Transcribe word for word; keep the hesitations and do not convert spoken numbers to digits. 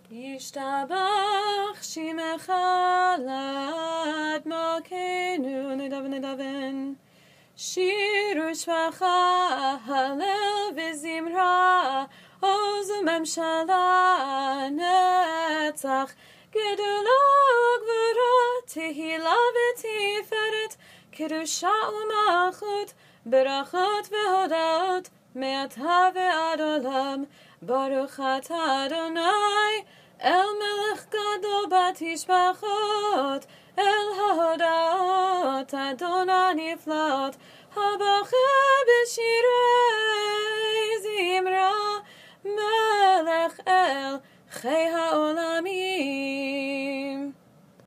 ישתבח שמך לאדמוקנו נדב נדבן שיר ושבחה הלל וזמרה עוז וממשלה נצח גדולה גבורה תהילה ותפארת קדושה ומלכות ברכות והודאות מעתה ועד עולם ברוך אתה אדוני אל מלך גדול בתשבחות אל ההודעות אדוני נפלאות הבוכה בשירי זמרה מלך אל חי העולמים